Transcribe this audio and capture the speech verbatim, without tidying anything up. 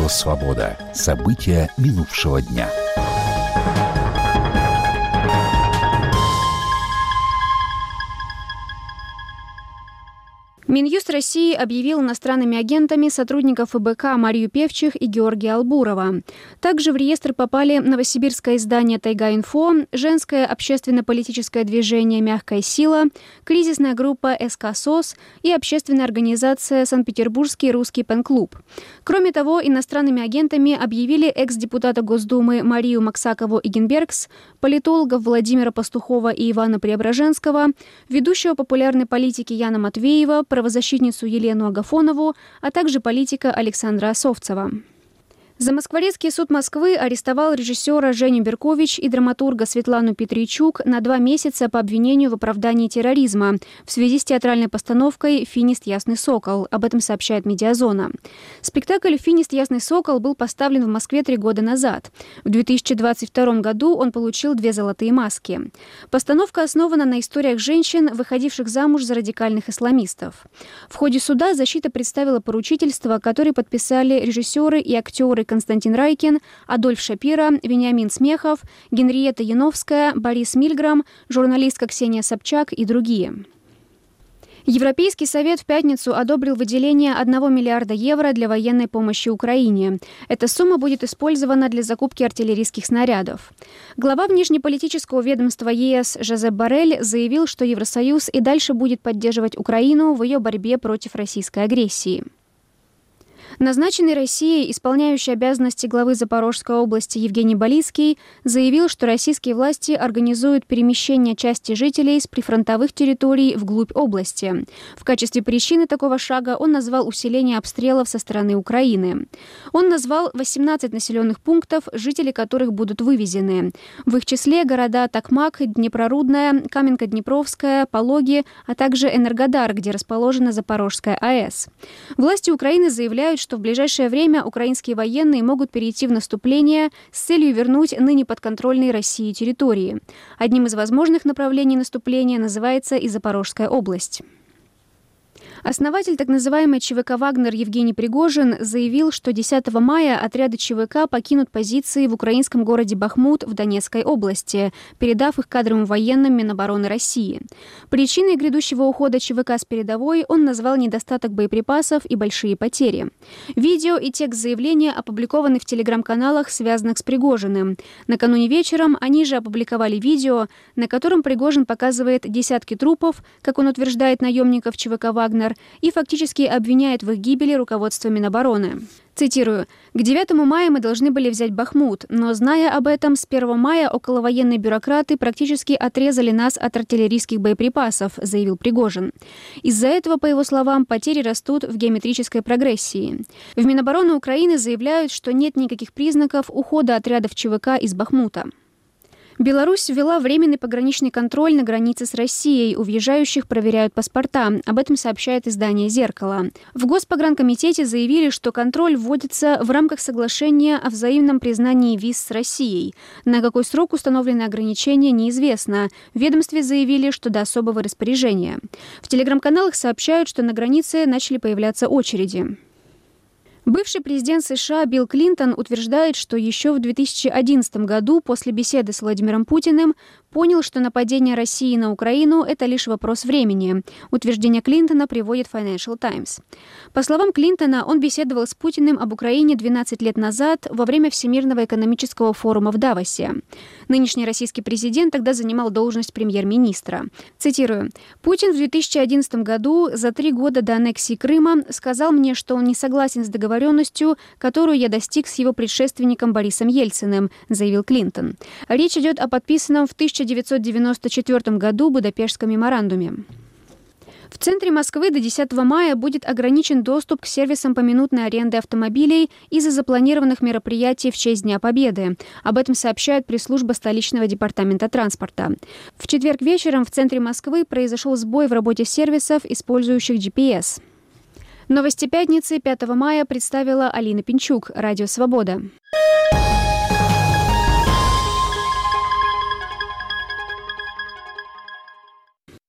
Радио «Свобода». События минувшего дня. Минюст России объявил иностранными агентами сотрудников ФБК Марию Певчих и Георгия Албурова. Также в реестр попали новосибирское издание «Тайга-Инфо», женское общественно-политическое движение «Мягкая сила», кризисная группа СК СОС и общественная организация «Санкт-Петербургский русский пен-клуб». Кроме того, иностранными агентами объявили экс-депутата Госдумы Марию Максакову-Игенбергс, политологов Владимира Пастухова и Ивана Преображенского, ведущего популярной политики Яна Матвеева, правозащитницу Елену Агафонову, а также политика Александра Осовцева. Замоскворецкий суд Москвы арестовал режиссера Женю Беркович и драматурга Светлану Петричук на два месяца по обвинению в оправдании терроризма в связи с театральной постановкой «Финист Ясный Сокол». Об этом сообщает «Медиазона». Спектакль «Финист Ясный Сокол» был поставлен в Москве три года назад. В две тысячи двадцать втором году он получил две золотые маски. Постановка основана на историях женщин, выходивших замуж за радикальных исламистов. В ходе суда защита представила поручительство, которое подписали режиссеры и актеры Константин Райкин, Адольф Шапира, Вениамин Смехов, Генриетта Яновская, Борис Мильграм, журналистка Ксения Собчак и другие. Европейский совет в пятницу одобрил выделение одного миллиарда евро для военной помощи Украине. Эта сумма будет использована для закупки артиллерийских снарядов. Глава внешнеполитического ведомства ЕС Жозеп Боррель заявил, что Евросоюз и дальше будет поддерживать Украину в ее борьбе против российской агрессии. Назначенный Россией, исполняющий обязанности главы Запорожской области Евгений Балицкий, заявил, что российские власти организуют перемещение части жителей с прифронтовых территорий вглубь области. В качестве причины такого шага он назвал усиление обстрелов со стороны Украины. Он назвал восемнадцать населенных пунктов, жители которых будут вывезены. В их числе города Токмак, Днепрорудная, Каменка-Днепровская, Пологи, а также Энергодар, где расположена Запорожская АЭС. Власти Украины заявляют, что в ближайшее время украинские военные могут перейти в наступление с целью вернуть ныне подконтрольные России территории. Одним из возможных направлений наступления называется и Запорожская область. Основатель так называемой ЧВК «Вагнер» Евгений Пригожин заявил, что десятого мая отряды ЧВК покинут позиции в украинском городе Бахмут в Донецкой области, передав их кадровым военным Минобороны России. Причиной грядущего ухода ЧВК с передовой он назвал недостаток боеприпасов и большие потери. Видео и текст заявления опубликованы в телеграм-каналах, связанных с Пригожиным. Накануне вечером они же опубликовали видео, на котором Пригожин показывает десятки трупов, как он утверждает, наемников ЧВК «Вагнер», и фактически обвиняет в их гибели руководство Минобороны. Цитирую. «К девятому мая мы должны были взять Бахмут, но, зная об этом, с первого мая околовоенные бюрократы практически отрезали нас от артиллерийских боеприпасов», заявил Пригожин. Из-за этого, по его словам, потери растут в геометрической прогрессии. В Минобороны Украины заявляют, что нет никаких признаков ухода отрядов ЧВК из Бахмута. Беларусь ввела временный пограничный контроль на границе с Россией. У въезжающих проверяют паспорта. Об этом сообщает издание «Зеркало». В Госпогранкомитете заявили, что контроль вводится в рамках соглашения о взаимном признании виз с Россией. На какой срок установлены ограничения, неизвестно. В ведомстве заявили, что до особого распоряжения. В телеграм-каналах сообщают, что на границе начали появляться очереди. Бывший президент США Билл Клинтон утверждает, что еще в две тысячи одиннадцатом году после беседы с Владимиром Путиным понял, что нападение России на Украину – это лишь вопрос времени. Утверждение Клинтона приводит Financial Times. По словам Клинтона, он беседовал с Путиным об Украине двенадцать лет назад во время Всемирного экономического форума в Давосе. Нынешний российский президент тогда занимал должность премьер-министра. Цитирую. «Путин в две тысячи одиннадцатом году, за три года до аннексии Крыма, сказал мне, что он не согласен с договором, которую я достиг с его предшественником Борисом Ельциным», заявил Клинтон. Речь идет о подписанном в тысяча девятьсот девяносто четвёртом году Будапештском меморандуме. В центре Москвы до десятого мая будет ограничен доступ к сервисам поминутной аренды автомобилей из-за запланированных мероприятий в честь Дня Победы. Об этом сообщает пресс-служба столичного департамента транспорта. В четверг вечером в центре Москвы произошел сбой в работе сервисов, использующих джи пи эс. Новости пятницы пятого мая представила Алина Пинчук, Радио «Свобода».